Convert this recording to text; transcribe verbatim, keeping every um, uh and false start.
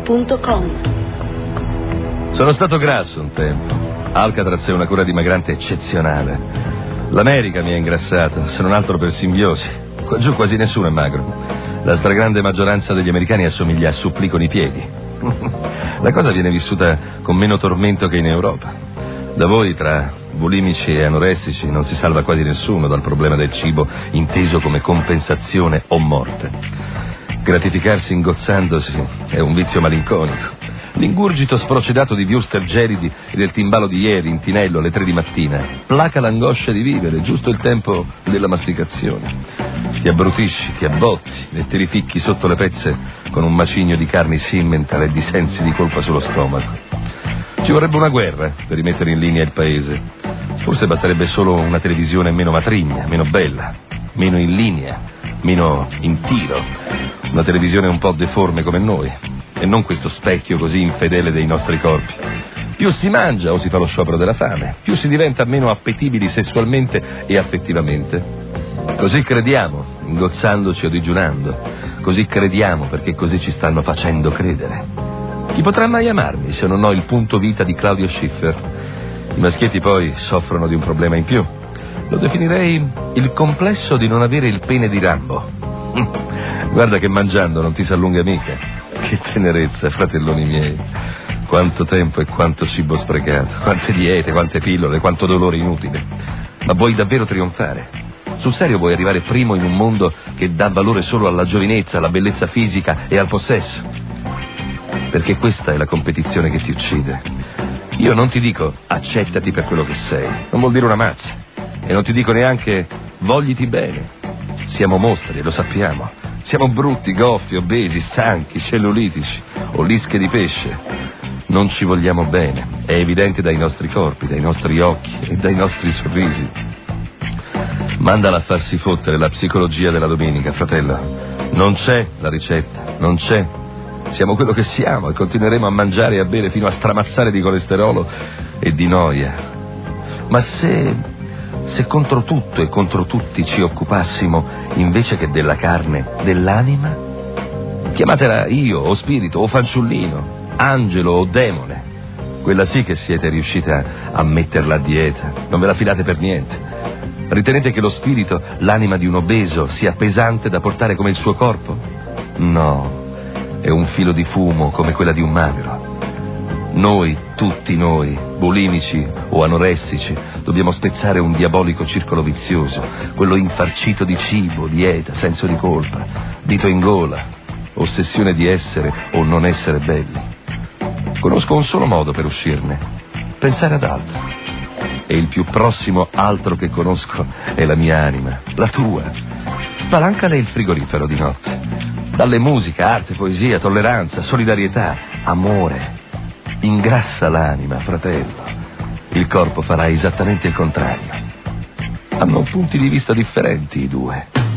punto com. Sono stato grasso un tempo. Alcatraz è una cura dimagrante eccezionale. L'America mi ha ingrassato, se non altro per simbiosi. Qua giù quasi nessuno è magro. La stragrande maggioranza degli americani assomiglia a supplì con i piedi. La cosa viene vissuta con meno tormento che in Europa. Da voi, tra bulimici e anoressici, non si salva quasi nessuno dal problema del cibo inteso come compensazione o morte. Gratificarsi ingozzandosi è un vizio malinconico. L'ingurgito sprocedato di wurstel gelidi e del timbalo di ieri in tinello alle tre di mattina placa l'angoscia di vivere, giusto il tempo della masticazione. Ti abbrutisci, ti abbotti e ti rificchi sotto le pezze con un macigno di carni simmental e di sensi di colpa sullo stomaco. Ci vorrebbe una guerra per rimettere in linea il paese. Forse basterebbe solo una televisione meno matrigna, meno bella, meno in linea, meno in tiro. Una televisione un po' deforme come noi, e non questo specchio così infedele dei nostri corpi. Più si mangia o si fa lo sciopero della fame, più si diventa meno appetibili sessualmente e affettivamente. Così crediamo, ingozzandoci o digiunando. Così crediamo perché così ci stanno facendo credere. Chi potrà mai amarmi se non ho il punto vita di Claudio Schiffer? I maschietti poi soffrono di un problema in più. Lo definirei il complesso di non avere il pene di Rambo. Guarda che mangiando non ti si allunga mica. Che tenerezza, fratelloni miei. Quanto tempo e quanto cibo sprecato. Quante diete, quante pillole, quanto dolore inutile. Ma vuoi davvero trionfare? Sul serio vuoi arrivare primo in un mondo che dà valore solo alla giovinezza, alla bellezza fisica e al possesso? Perché questa è la competizione che ti uccide. Io non ti dico accettati per quello che sei, non vuol dire una mazza. E non ti dico neanche vogliti bene. Siamo mostri, lo sappiamo. Siamo brutti, goffi, obesi, stanchi, cellulitici o lische di pesce. Non ci vogliamo bene, è evidente dai nostri corpi, dai nostri occhi e dai nostri sorrisi. Mandala a farsi fottere la psicologia della domenica, fratello. Non c'è la ricetta, non c'è. Siamo quello che siamo e continueremo a mangiare e a bere fino a stramazzare di colesterolo e di noia. Ma se... se contro tutto e contro tutti ci occupassimo, invece che della carne, dell'anima? Chiamatela io, o spirito, o fanciullino, angelo o demone. Quella sì che siete riuscita a metterla a dieta, non ve la filate per niente. Ritenete che lo spirito, l'anima di un obeso, sia pesante da portare come il suo corpo? No. È un filo di fumo come quella di un magro. Noi, tutti noi, bulimici o anoressici, dobbiamo spezzare un diabolico circolo vizioso, quello infarcito di cibo, dieta, senso di colpa, dito in gola, ossessione di essere o non essere belli. Conosco un solo modo per uscirne: pensare ad altro. E il più prossimo altro che conosco è la mia anima, la tua. Spalancale il frigorifero di notte. Dalle musica, arte, poesia, tolleranza, solidarietà, amore. Ingrassa l'anima, fratello. Il corpo farà esattamente il contrario. Hanno punti di vista differenti i due.